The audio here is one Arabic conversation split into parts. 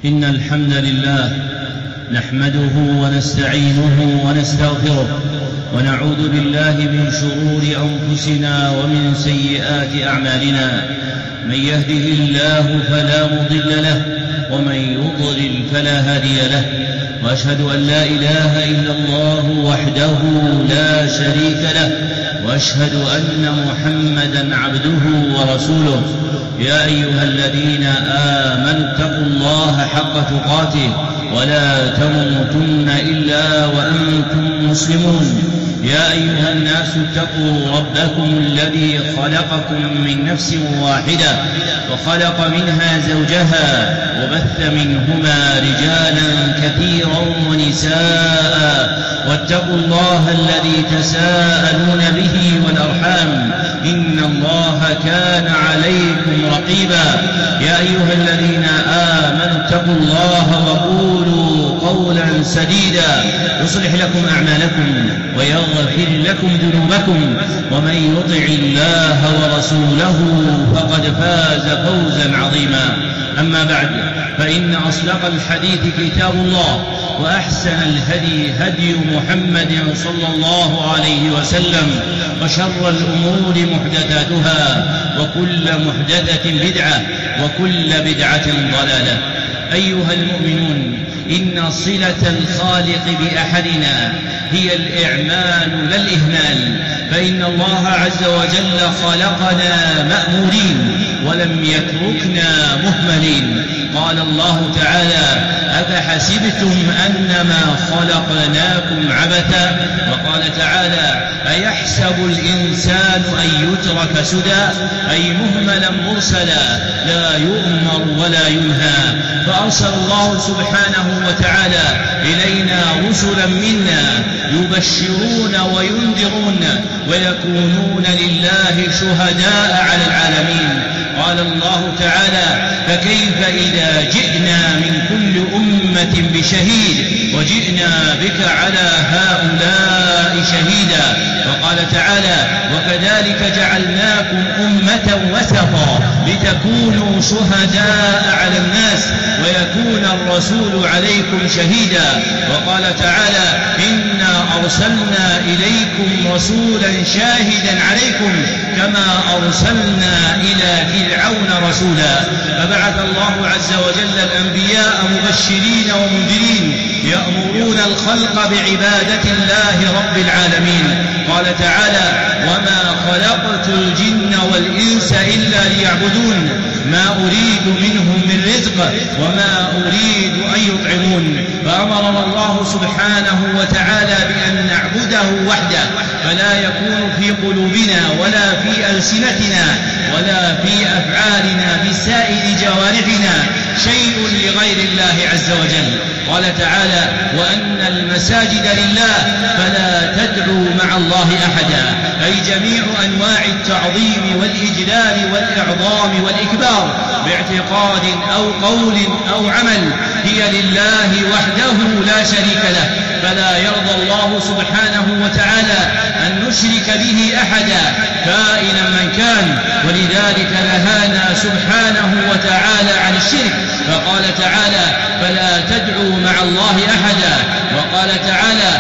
إن الحمد لله نحمده ونستعينه ونستغفره ونعوذ بالله من شرور أنفسنا ومن سيئات أعمالنا. من يهده الله فلا مضل له ومن يضلل فلا هادي له، وأشهد أن لا إله إلا الله وحده لا شريك له، وأشهد أن محمدا عبده ورسوله. يا أيها الذين آمنوا اتقوا الله حق تقاته ولا تموتن إلا وأنتم مسلمون. يا أيها الناس اتقوا ربكم الذي خلقكم من نفس واحدة وخلق منها زوجها وبث منهما رجالا كثيرا ونساء، واتقوا الله الذي تساءلون به والأرحام إن الله كان عليكم رقيبا. يا أيها الذين آمنوا اتقوا الله وقولوا قولا سديدا يصلح لكم أعمالكم ويغفر لكم ذنوبكم، ومن يطع الله ورسوله فقد فاز فوزا عظيما. أما بعد، فإن أصدق الحديث كتاب الله، وأحسن الهدي هدي محمد صلى الله عليه وسلم، وشر الأمور محدثاتها، وكل محدثة بدعة، وكل بدعة ضلالة. أيها المؤمنون، إن صلة الخالق بأحدنا هي الإعمال لا الإهمال، فإن الله عز وجل خلقنا مأمورين ولم يتركنا مهملين. قال الله تعالى: أفحسبتم أنما خلقناكم عبثا. وقال تعالى: أيحسب الإنسان أن يترك سدى، أي مهملا مرسلا لا يؤمر ولا ينهى. فأرسل الله سبحانه وتعالى إلينا رسلا منا يبشرون وينذرون ويكونون لله شهداء على العالمين. قال الله تعالى: فكيف إذا جئنا من كل أمة بشهيد وجئنا بك على هؤلاء شهيدا. وقال تعالى: وكذلك جعلناكم أمة وسطا لتكونوا شهداء على الناس ويكون الرسول عليكم شهيدا. وقال تعالى: إنا أرسلنا إليكم رسولا شاهدا عليكم كما أرسلنا إلى فرعون رسولا. فبعث الله عز وجل الأنبياء مبشرين ومنذرين يأمرون الخلق بعبادة الله رب العالمين. قال تعالى: وما خلقت الجن والإنس إلا ليعبدون ما أريد منهم من رزق وما أريد أن يطعمون. فأمرنا الله سبحانه وتعالى بأن نعبده وحده، فلا يكون في قلوبنا ولا في ألسنتنا ولا في أفعالنا بسائر جوارحنا شيء لغير الله عز وجل. قال تعالى: وأن المساجد لله فلا تدعوا مع الله أحدا، أي جميع أنواع التعظيم والإجلال والإعظام والإكبار باعتقاد أو قول أو عمل هي لله وحده لا شريك له، فلا يرضى الله سبحانه وتعالى أن نشرك به أحدا كائنا من كان. ولذلك نهانا سبحانه وتعالى عن الشرك، فقال تعالى: فلا تدعوا مع الله أحدا. وقال تعالى: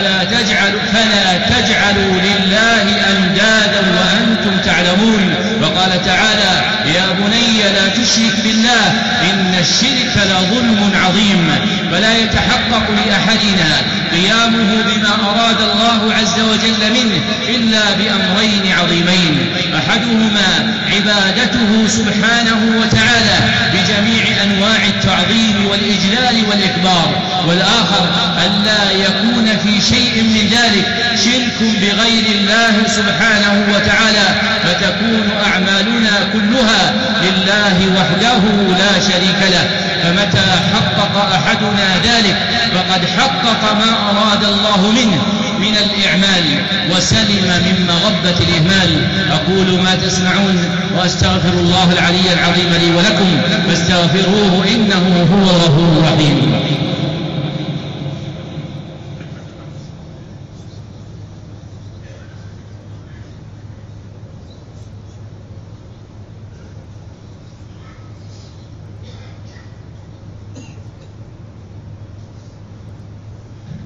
فلا تجعلوا لله أندادا وأنتم تعلمون. وقال تعالى: يا بني لا تشرك بالله إن الشرك لظلم عظيم. فلا يتحقق لأحدنا قيامه بما أراد الله عز وجل منه إلا بأمرين عظيمين: أحدهما عبادته سبحانه وتعالى بجميع أنواع التعظيم والإجلال والإكبار، والآخر ألا يكون في شيء من ذلك شرك بغير الله سبحانه وتعالى، فتكون أعمالنا كلها لله وحده لا شريك له. فمتى حقق أحدنا ذلك فقد حقق ما أراد الله منه من الإعمال وسلم من مغبة الإهمال. أقول ما تسمعون وأستغفر الله العلي العظيم لي ولكم فاستغفروه إنه هو الغفور الرحيم.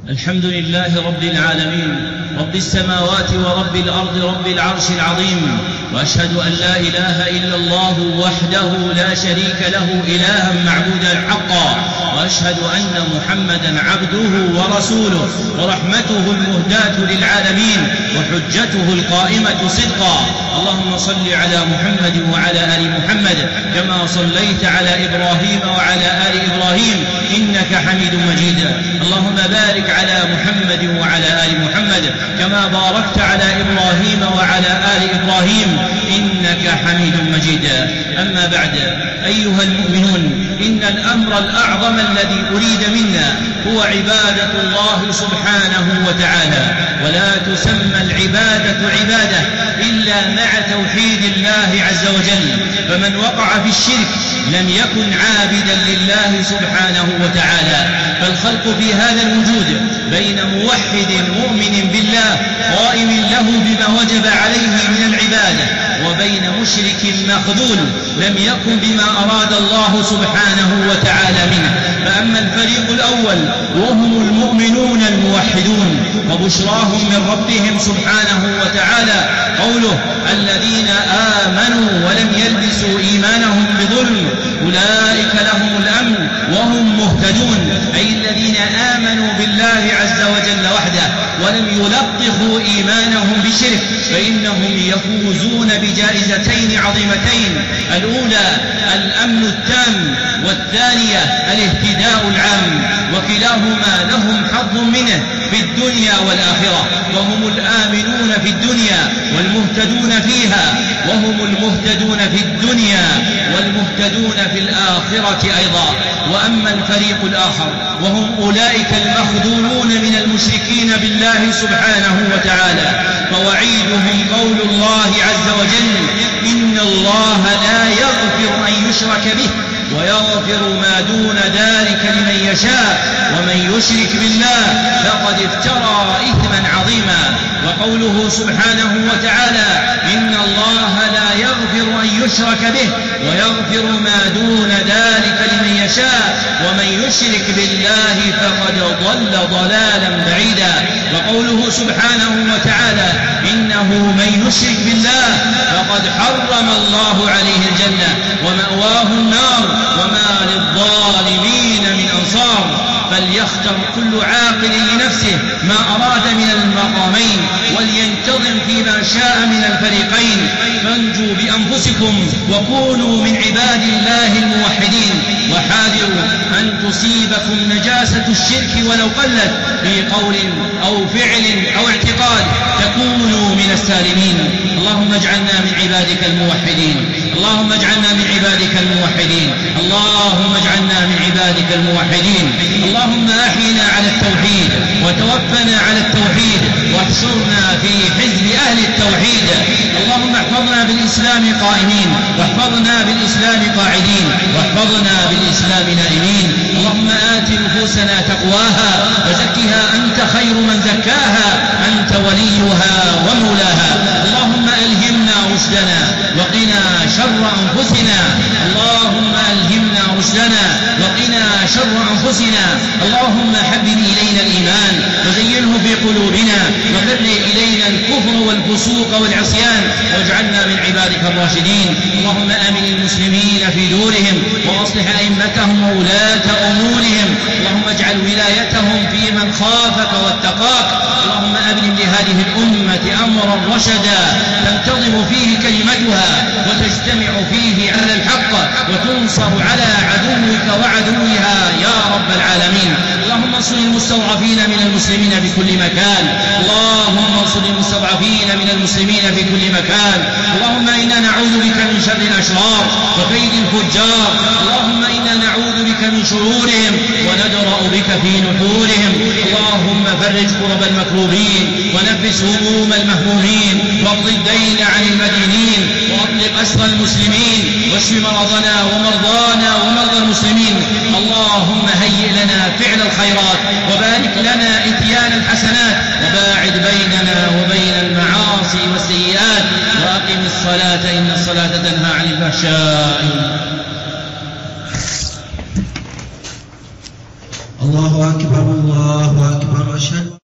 الحمد لله رب العالمين، رب السماوات ورب الأرض، رب العرش العظيم، وأشهد أن لا إله إلا الله وحده لا شريك له إلها معبودا حقا، وأشهد أن محمدا عبده ورسوله ورحمته المهداة للعالمين وحجته القائمة صدقا. اللهم صل على محمد وعلى آل محمد كما صليت على إبراهيم وعلى آل إبراهيم إنك حميد مجيد. اللهم بارك على محمد وعلى آل محمد كما باركت على إبراهيم وعلى آل إبراهيم إنك حميد مجيد. أما بعد، أيها المؤمنون، إن الأمر الأعظم الذي أريد منا هو عبادة الله سبحانه وتعالى، ولا تسمى العبادة عبادة إلا مع توحيد الله عز وجل، فمن وقع في الشرك لم يكن عابدا لله سبحانه وتعالى. فالخلق في هذا الوجود بين موحد مؤمن بالله قائم له بما وجب عليه من العبادة، وبين مشرك مخذول لم يكن بما أراد الله سبحانه وتعالى منه. فأما الفريق الأول وهم المؤمنون الموحدون فبشراهم من ربهم سبحانه وتعالى قوله: الذين آمنوا ولم يلبسوا إيمانهم بظلم أولئك لهم الأمن وهم مهتدون، أي الذين آمنوا بالله عز وجل وحده ولم يلطخوا إيمانهم بشرك فإنهم يفوزون بجائزتين عظيمتين: الأولى الأمن التام، والثانية الاهتداء العام، وكلاهما لهم حظ منه في الدنيا والآخرة، وهم الآمنون في الدنيا والمهتدون فيها، وهم المهتدون في الدنيا والمهتدون في الآخرة أيضا. وأما الفريق الآخر وهم أولئك المخذولون من المشركين بالله سبحانه وتعالى فوعيدهم قول الله عز وجل: إن الله لا يغفر أن يشرك به ويغفر ما دون ذلك لمن يشاء ومن يشرك بالله فقد افترى إثما عظيما. وقوله سبحانه وتعالى: إن الله لا يغفر أن يشرك به ويغفر ما دون ذلك لمن يشاء ومن يشرك بالله فقد ضل ضلالا بعيدا. وقوله سبحانه وتعالى: إنه من يشرك بالله فقد حرم الله عليه الجنة ومأواه النار وما للظالمين من أنصار. فليختر كل عاقل لنفسه ما أراد من المقامين ولينتظم فيما شاء من الفريقين، فانجوا بأنفسكم وكونوا من عباد الله الموحدين، وحاذروا أن تصيبكم نجاسة الشرك ولو قلت في قول أو فعل أو اعتقاد تكونوا من السالمين. اللهم اجعلنا من عبادك الموحدين، اللهم اجعلنا من عبادك الموحدين، اللهم اجعلنا من عبادك الموحدين. اللهم أحينا على التوحيد وتوفنا على التوحيد واحشرنا في حزب أهل التوحيد. اللهم احفظنا بالإسلام قائمين واحفظنا بالإسلام قاعدين واحفظنا بالإسلام نائمين. اللهم آت نفوسنا تقواها وزكها أنت خير من زكاها أنت وليها ومولاها. اللهم ألهمنا رشدنا وقنا شر أنفسنا، اللهم ألهمنا رشدنا وقنا شر أنفسنا. اللهم حبب إلينا الإيمان وزينه في قلوبنا وكره إلينا الكفر والفسوق والعصيان واجعلنا من عبادك الراشدين. اللهم آمن المسلمين في دورهم وأصلح أئمتهم وولاة أمورهم. اللهم اجعل ولايتهم في من خافك واتقاك. اللهم أبلم لهذه الأمة أمرا رشدا تنتظم فيه كلمتها وتجتمع فيه على الحق وتنصر على عدوك وعدوها يا رب العالمين. اللهم انصر المستضعفين من المسلمين في كل مكان، اللهم انصر المستضعفين من المسلمين في كل مكان. اللهم إنا نعوذ بك من شر الأشرار وكيد الفجار. اللهم إنا نعوذ بك من شرورهم وندرأ بك في نحورهم. اللهم فرج كرب المكروبين ونفس هموم المهمومين واقض الدين عن المدينين وأطلق أسر المسلمين واشف مرضنا ومرضانا ومرضى المسلمين. اللهم هيئ لنا فعل الخيرات وبارك لنا إتيان الحسنات وباعد بيننا وبين المعاصي والسيئات وأقم الصلاة إن الصلاة تنهى عن الفحشاء. الله أكبر الله أكبر. أشهد